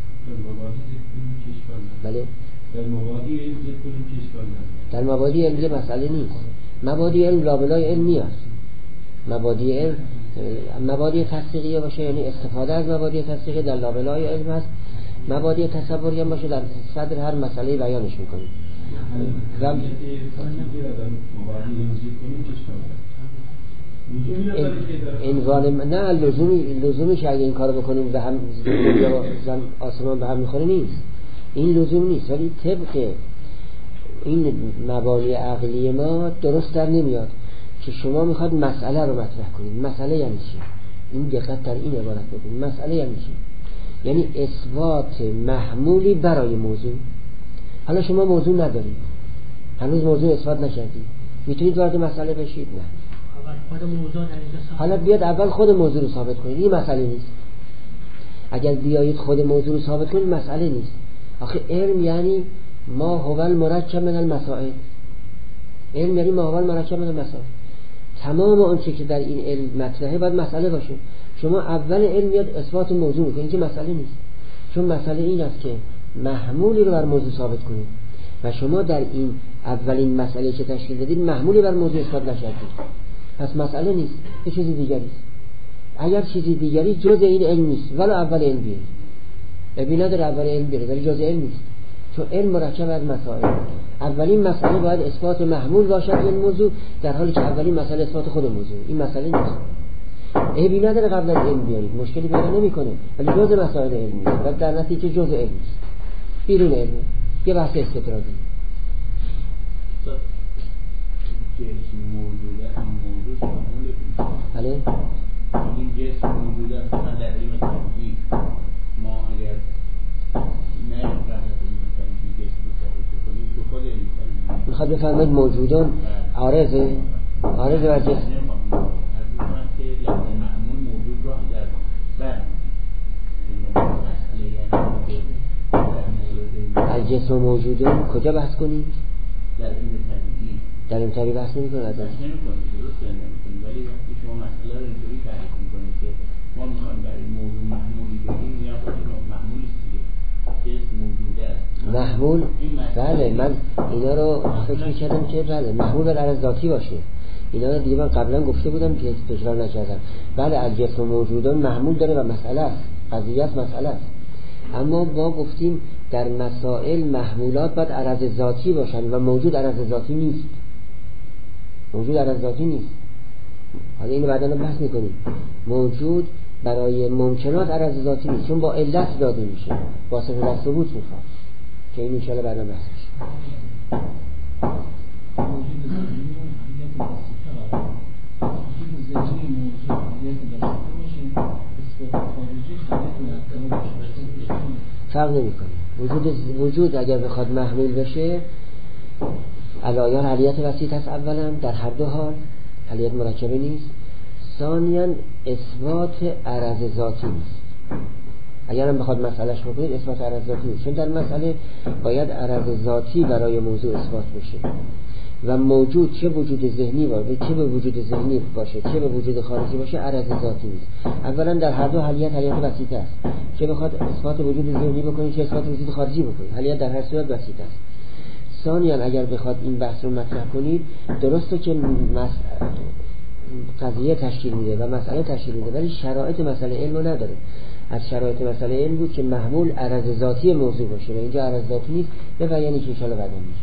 بله در مبادی علم کنیم که اشکال نداره. در مبادی علم یه مسئله نیست. مبادی علم لابلای علم نیست. مبادی علم مبادی تصدیقیه باشه، یعنی استفاده از مبادی تصدیقی در لابلای علم هست. مبادی تصوری هم باشه در صدر هر مسئله بیانش میکنیم. و عنوان نه لزومی لزومیش اگه این کارو بکنیم به هم زن آسمان به هم میخوره نیست، این لزوم نیست، ولی طبق این مبانی عقلی ما درست در نمیاد که شما میخواد مسئله رو مطرح کنید. مسئله یعنی چی؟ این دقت در این عبارت بکنید. مسئله یعنی چی؟ یعنی اثبات محمولی برای موضوع. حالا شما موضوع ندارید، هنوز موضوع اثبات نکردید، میتونید وارد مسئله بشید؟ نه. حالا بیاد اول خود موضوع رو ثابت کنید، این مسئله نیست. اگر بیایید خود موضوع رو ثابت کنید مسئله نیست. آخه علم یعنی ما هو المرکب من المسائل. علم یعنی ما هو المرکب من المسائل. تمام اون چیزی که در این علم مطرحه باید مسئله باشه. شما اول علم میاد اثبات موضوع میکنه، این که مسئله نیست، چون مسئله این است که محمولی رو بر موضوع ثابت کنید و شما در این اولین مسئله که تشکیل دادید محمولی بر موضوع اثبات نکردید، پس مسئله نیست، یه چیز دیگری است. اگر چیزی دیگری جز این علم نیست ولی اول علم بیارید، ابی نداره اول علم بیارید ولی جز علم نیست، چون علم مرکب از مسائل. اولین مسئله باید اثبات محمول باشد این موضوع، در حالی که اولین مسئله اثبات خود موضوع. این مسئله نیست، ابی نداره قبل از علم بیارید، مشکلی پیدا نمیکنه ولی جز مسائل علمی و در نتیجه جز علم نیست، بیرون علم، یه بحث استدراکی. جسم موجوده این موضوع شامل بله این جسم موجوده مثلا در علم تنجیح ما اگر نه رفت علم تنجیح جسم رو ثابت کنیم تو خود علم تنجیح میخواد بفرمایید موجودان عارضه عارضه بر جسم که لفظ معمول موجود را در بر الجسم موجودون کجا بحث کنیم؟ در این تنجیح در این تاری بحث نمی کنید؟ بحث نمی کنید درست نمی کنید ولی وقتی شما مسئله رو اینطوری تعریف میکنید که ما میخوایم برای موضوع محمولی بگیم یا خودی محمولی است دیگه جسم موجوده است محمول بله من اینا رو فکر میکردم که بله محمول بر عرض ذاتی باشه اینا رو دیگه من قبلا گفته بودم که تکرار نکردم بله الجسم موجودون محمول داره و مسئله است قضیه است مسئله است اما ما گفتیم در مسائل محمولات باید عرض ذاتی باشن و موجود عرض ذاتی نیست موجود عرض ذاتی نیست حالا اینو بعدا بحث میکنیم موجود برای ممکنات عرض ذاتی نیست چون با علت داده میشه با صفت و ثبوت میخواد که این انشاءالله بعدا بحث میشه فرق نمی کنه وجود وجود اگر بخواد محمول بشه علایان حلیت وسیط هست اولا در هر دو حال حلیت مرکبه نیست ثانیاً اثبات عرض ذاتی نیست اگر هم بخواد مسئلهش بکنید اثبات عرض ذاتی نیست چون در مسئله باید عرض ذاتی برای موضوع اثبات بشه و موجود چه وجود ذهنی باشه چه به وجود ذهنی باشه چه به وجود خارجی باشه عرض ذاتی نیست اولا در هر دو حلیت حلیت وسیط است چه بخواد اثبات وجود ذهنی بکنید چه اثبات وجود خارجی بکنید حلیت در هر صورت وسیط است ثانیاً اگر بخواد این بحث رو مطرح کنید درسته که مس... قضیه تشکیل میده و مسئله تشکیل میده ولی شرایط مسئله علم رو نداره از شرایط مسئله علم بود که محمول عرض ذاتی موضوع باشه و اینجا عرض ذاتی نیست به بیانی که انشاءالله بعدا میشه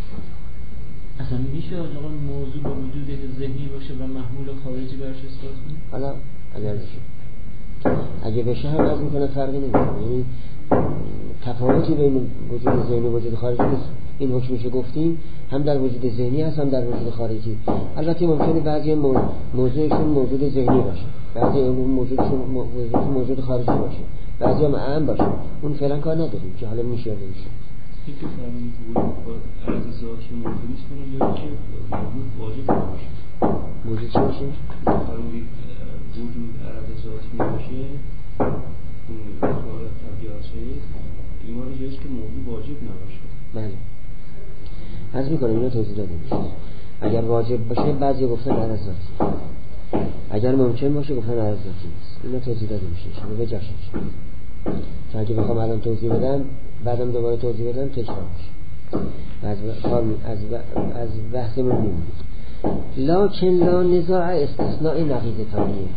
اصلا میشه آقا موضوع با وجود ذهنی باشه و محمول خارجی برش اثبات کنه؟ حالا اگر بشه اگه بشه هم از میکنه فرقی نمیکنه یعنی تفاوتی بین وجود ذهنی و وجود خارجی نیست این حکمشو گفتیم هم در وجود ذهنی هست هم در وجود خارجی البته ممکنه بعضی موضوعشون موجود ذهنی باشه بعضی علوم موجودشون موجود خارجی باشه بعضی هم اعم باشه اون فعلا کار نداریم که حالا میشه یا نمیشه این که فرمونید وجود عرض ذاتی موجود نیست کنه یا که موجود واجب باشه موجود چی باشه؟ فرمونید وجود عرض ذاتی باشه اون اخبار طبیعت شاید ایمان جایست که موجود واجب نباشه بله عرض میکنم اینو توضیح داده میشه اگر واجب باشه بعضی گفتن عرض ذاتی اگر ممکن باشه گفتن عرض ذاتی نیست اینو توضیح داده میشه شما به جاشن چون اگه بخوام الان توضیح بدم بعدم دوباره توضیح بدم تکرار میشه از از از بحثمون میمونیم لکن لا نزاع استثناء نقیض تالیه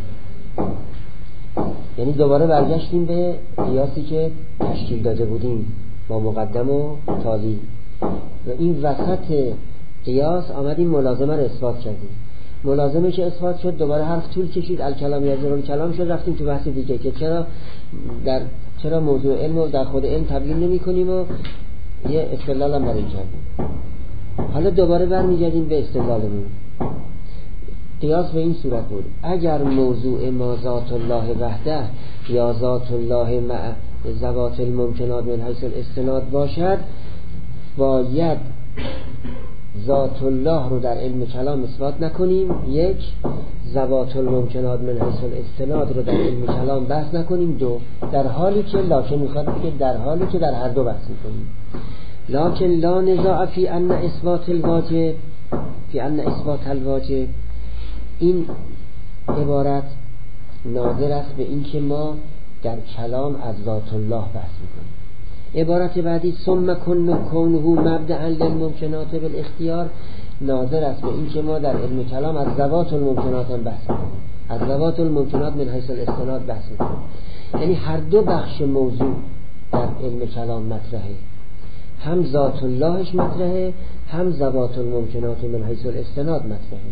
یعنی دوباره برگشتیم به قیاسی که تشکیل داده بودیم با مقدم و تالی و این وسط قیاس آمدیم ملازمه رو اثبات کردیم ملازمه که اثبات شد دوباره حرف طول کشید الکلام یزر الکلام شد رفتیم تو بحث دیگه که چرا در چرا موضوع علم رو در خود علم تبیین نمی کنیم و یه استدلال هم برای کردیم حالا دوباره برمیگردیم به استدلالمون قیاس به این صورت بود اگر موضوع ما ذات الله وحده یا ذات الله مع ذوات الممکنات من حیث الاستناد باشد باید ذات الله رو در علم کلام اثبات نکنیم یک ذوات الممکنات من حیث الاستناد رو در علم کلام بحث نکنیم دو در حالی که لکن میخواد بگه در حالی که در هر دو بحث میکنیم لکن لا نزاع فی ان اثبات الواجب فی ان اثبات الواجب این عبارت ناظر است به این که ما در کلام از ذات الله بحث میکنیم عبارت بعدی ثم کونه مبدأ للممکنات بالاختیار ناظر است به این که ما در علم کلام از ذوات الممکنات هم بحث میکنیم از ذوات الممکنات من حیث الاستناد بحث میکنیم یعنی هر دو بخش موضوع در علم کلام مطرحه هم ذات اللهش مطرحه هم ذوات الممکنات من حیث الاستناد مطرحه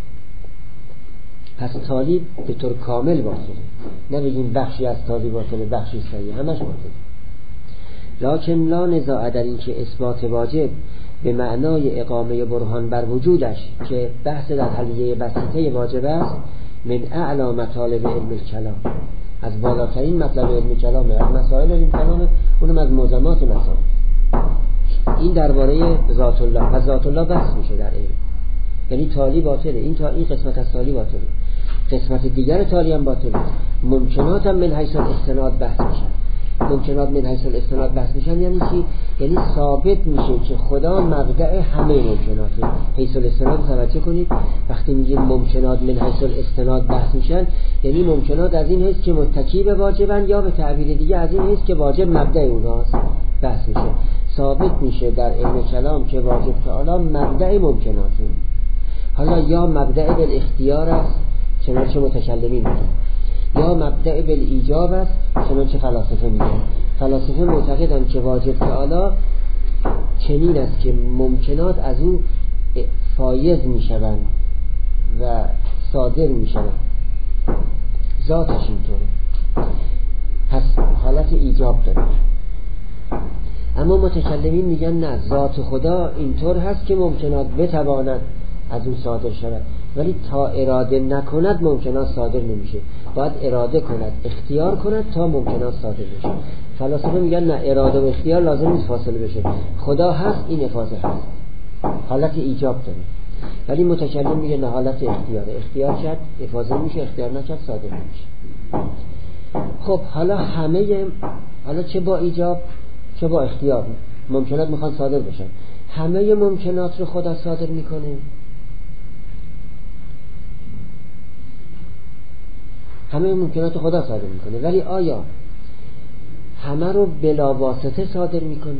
پس تالی به طور کامل باطله نه بگیم بخشی از تالی باطله بخشی صحیح همش باطله لکن لا نزاع در این که اثبات واجب به معنای اقامه برهان بر وجودش که بحث در حلیه بسیطه واجب است، من اعلی مطالب علم الکلام، از بالاترین مطلب علم کلام، از مسائل علم کلام، اونم از معظمات مسائل. این درباره ذات الله. از ذات الله بحث میشه در علم، یعنی تالی باطله. این تا این قسمت از تالی باطله، قسمت دیگر تالی هم باطله. ممکنات هم من حیث الاستناد بحث میشن. ممکنات من حیث الاستناد بحث میشن یعنی چی؟ یعنی ثابت میشه که خدا مبدأ همه ممکناته. حیث الاستناد توجه کنید، وقتی میگیم ممکنات من حیث الاستناد بحث میشن یعنی ممکنات از این حیث که متکی به واجبن، یا به تعبیر دیگه از این حیث که واجب مبدأ اوناست بحث میشه. ثابت میشه در علم کلام که واجب تعالی مبدأ ممکناته. حالا یا مبدأ بالاختیار است چنانچه متکلمین میگن، یا مبدأ بالایجاب است چنانچه فلاسفه میگن. فلاسفه معتقدن که واجب تعالی چنین است که ممکنات از او فایض میشوند و صادر میشوند، ذاتش اینطوره، پس حالت ایجاب داره. اما متکلمین میگن نه، ذات خدا اینطور هست که ممکنات بتواند از اون صادر شود، ولی تا اراده نکند ممکنات صادر نمیشه. باید اراده کند، اختیار کند تا ممکنات صادر بشه. فلاسفه میگن نه، اراده و اختیار لازم نیست فاصله بشه. خدا هست، این افاضه هست، حالت ایجاب داره. ولی متکلم میگه نه، حالت اختیاره. اختیار کرد افاضه میشه، اختیار نکرد صادر نمیشه. خب حالا همه، حالا چه با ایجاب چه با اختیار ممکنات میخوان صادر بشن، همه ممکنات رو خدا صادر میکنه. همه ممکنات خدا صادر میکنه، ولی آیا همه رو بلا واسطه صادر میکنه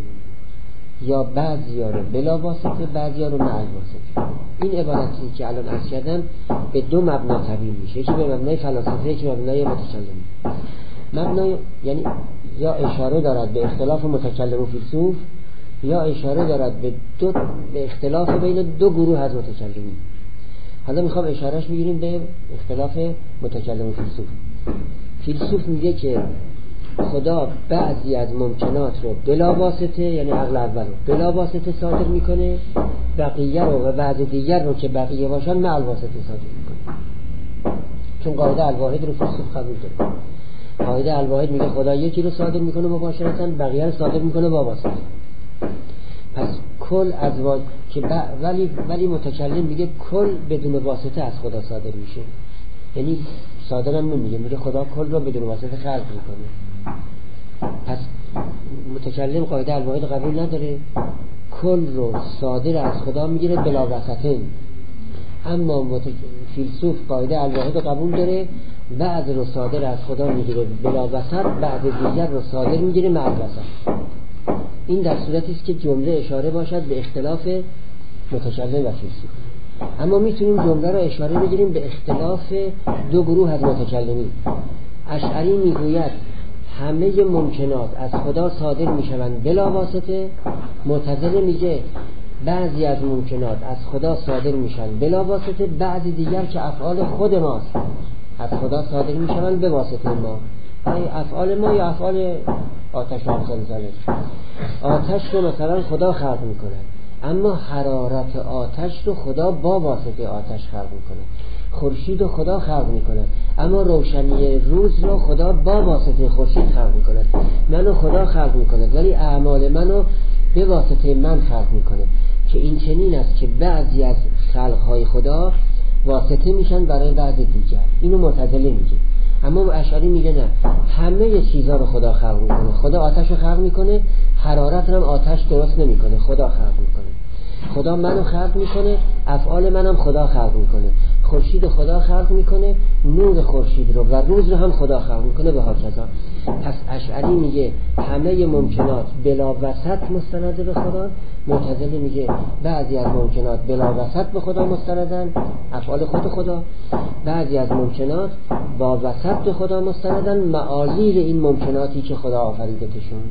یا بعضیا رو بلا واسطه، بعضیا رو مع واسطه؟ این عبارتی که الان عرض کردم به دو مبنا تبیین میشه، یکی به مبنای فلاسفه، یکی به مبنای متکلم. مبنای یعنی یا اشاره دارد به اختلاف متکلم و فیلسوف، یا اشاره دارد به دو به اختلاف بین دو گروه از متکلمین. حالا میخوام اشارهش بگیریم به اختلاف متکلم و فیلسوف. فیلسوف میگه که خدا بعضی از ممکنات رو بلا واسطه، یعنی عقل اول رو بلا واسطه صادر میکنه، بقیه رو و بعض دیگر رو که بقیه باشن مع الواسطه صادر میکنه. چون قاعده الواحد رو فیلسوف قبول داره. قاعده الواحد میگه خدا یکی رو صادر میکنه مباشرتاً، بقیه رو صادر میکنه با واسطه. پس کل از وا... که ب... ولی ولی متکلم میگه کل بدون واسطه از خدا صادر میشه، یعنی صادر هم نمیگه، میگه خدا کل رو بدون واسطه خلق میکنه. پس متکلم قاعده الواحد قبول نداره، کل رو صادر از خدا میگیره بلا واسطه. اما مت... فیلسوف قاعده الواحد قبول داره، بعض رو صادر از خدا میگیره بلا واسط، بعض دیگر رو صادر میگیره مع واسط. این در صورتی است که جمله اشاره باشد به اختلاف متکلم و فیلسوف. اما میتونیم جمله را اشاره بگیریم به اختلاف دو گروه از متکلمین. اشعری میگوید همه ممکنات از خدا صادر میشوند بلا واسطه، معتزله میگه بعضی از ممکنات از خدا صادر میشن بلا واسطه، بعضی دیگر که افعال خود ماست از خدا صادر میشوند به واسطه ما. یعنی افعال ما یا افعال آتش و امثال ذلک. آتش رو مثلا خدا خلق میکنه، اما حرارت آتش رو خدا با واسطه آتش خلق میکنه. خورشید رو خدا خلق میکنه، اما روشنی روز رو خدا با واسطه خورشید خلق میکنه. منو خدا خلق میکنه، ولی اعمال منو به واسطه من خلق میکنه. که این چنین است که بعضی از خلقهای خدا واسطه میشن برای بعض دیگر. اینو معتزله میگه. اما اشعری میگه نه، همه چیزها رو خدا خلق میکنه. خدا آتش رو خلق میکنه، حرارت هم آتش درست نمیکنه، خدا خلق میکنه. خدا منو خلق میکنه، افعال منم خدا خلق میکنه. خورشید خدا خلق میکنه، نور خورشید رو و روز رو هم خدا خلق میکنه به هاکذا. پس اشعری میگه همه ممکنات بلا وسط مستند به خدا، معتزله میگه بعضی از ممکنات بلا وسط به خدا مستندن، افعال خود خدا، بعضی از ممکنات با وسط به خدا مستندن، معالیل این ممکناتی که خدا آفریدتشون.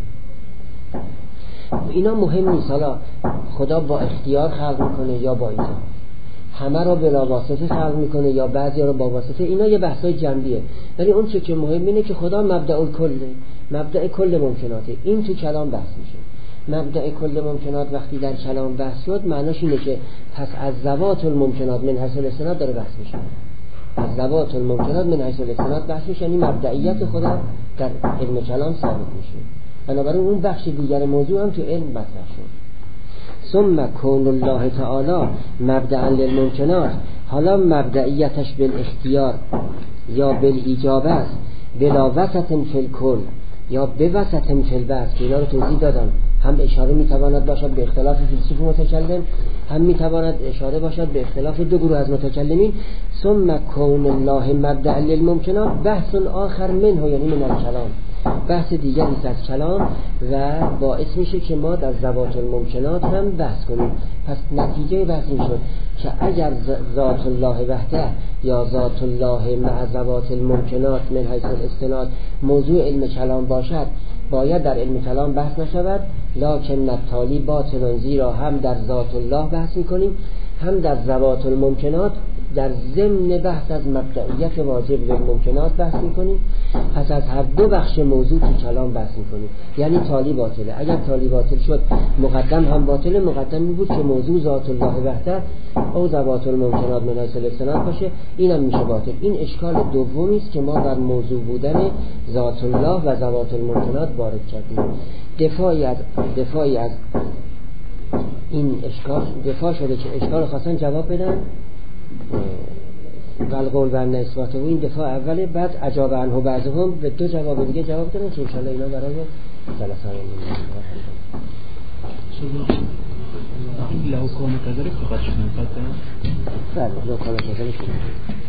اینا مهم نیست حالا خدا با اختیار خلق میکنه یا با ایجاب، همه رو بلا واسطه خلق میکنه یا بعضی رو با واسطه. اینا یه بحثای جنبیه، ولی اون چه که مهم اینه که خدا مبدأ الکله، مبدأ کل ممکناته. این تو کلام بحث میشه. مبدأ کل ممکنات وقتی در کلام بحث شد معناش اینه که پس از ذوات الممکنات من حیث الاستناد داره بحث میشه. از ذوات الممکنات من حیث الاستناد بحث میشه، یعنی مبدئیت خدا در علم کلام ثابت میشه. بنابراین اون بخش دیگر موضوع هم تو علم مطرح شد. ثم کون الله تعالی مبدأ للممکنات، حالا مبدئیتش بالاختیار یا بالایجاب است، بلا وسط فی الکل یا به وسط فی البحث که اینا رو توضیح دادم. هم اشاره میتواند باشد به اختلاف فیلسوف متکلم، هم میتواند اشاره باشد به اختلاف دو گروه از متکلمین. ثم کون الله مبدأ للممکنات بحث آخر منه، یعنی من الکلام، بحث دیگری از کلام و باعث میشه که ما در ذوات الممکنات هم بحث کنیم. پس نتیجه بحث این شد که اگر ذات الله وحده یا ذات الله مع ذوات الممکنات من حیث الاستناد موضوع علم کلام باشد، باید در علم کلام بحث نشود، لکن التالی باطل، زیرا هم در ذات الله بحث میکنیم هم در ذوات الممکنات در ضمن بحث از مبدئیت واجب به ممکنات بحث میکنیم. پس از هر دو بخش موضوع تو کلام بحث میکنیم، یعنی تالی باطله. اگر تالی باطل شد مقدم هم باطله. مقدم می بود که موضوع ذات الله وحده او ذوات الممکنات من حیث الاستناد باشه، اینم میشه باطل. این اشکال دومی است که ما در موضوع بودن ذات الله و ذوات الممکنات وارد کردیم. دفاعی از دفاعی از این اشکال دفاع شده که اشکال خواستن جواب بدن والقول بر نسبت و این دفاع اوله. بعد عجاب عنه بعضهم به دو جواب دیگه جواب دادن که انشاءالله اینا برای جلسه لو كان كذلك فقد شنو قدم بله لو كان كذلك